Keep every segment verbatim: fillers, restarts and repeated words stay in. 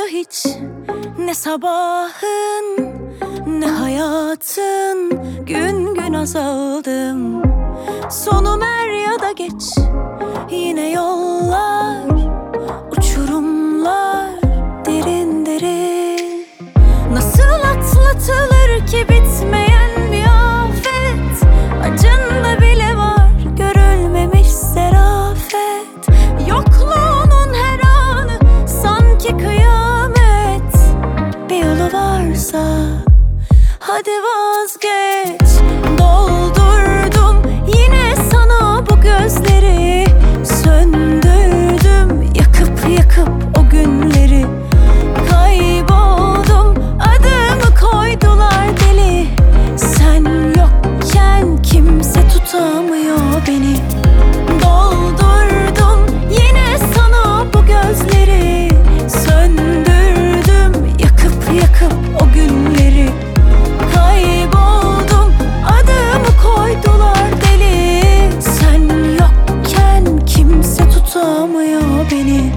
hiç, ne sabahın ne hayatın. Gün gün azaldım, sonum er ya da geç. Yine yollar, uçurumlar derin derin. Nasıl atlatılır ki bitmeyen bir afet? Acında bile var görülmemiş zerafet. Yokluğunun her anı sanki kıyamet. Bir yolu varsa hadi vazgeç. Doldurdum yine sana bu gözleri, söndürdüm yakıp yakıp o günleri. Kayboldum, adımı koydular deli. Sen yokken kimse tutamıyor beni. Doldurdum yine sana bu gözleri, söndürdüm yakıp yakıp o günleri. Kayboldum, adımı koydular deli. Sen yokken kimse tutamıyor beni.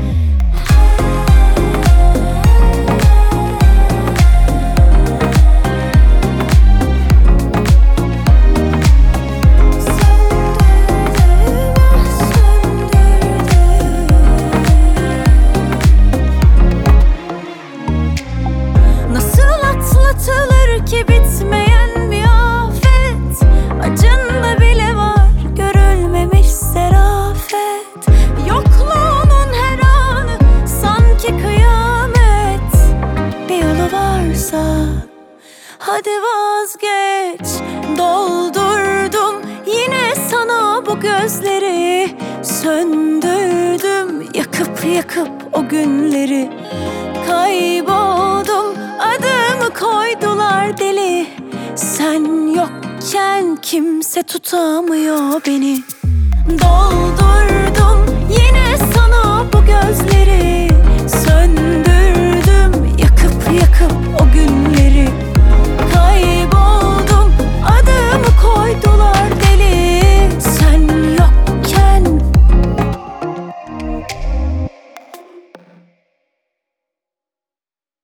Nasıl atlatılır ki bitmeyen bir afet? Acında bile var görülmemiş zerafet. Yokluğunun her anı sanki kıyamet. Bir yolu varsa hadi vazgeç. Doldurdum yine sana bu gözleri, söndürdüm yakıp yakıp o günleri. Kayboldum, adımı koydular deli. Sen yokken kimse tutamıyor beni. Dol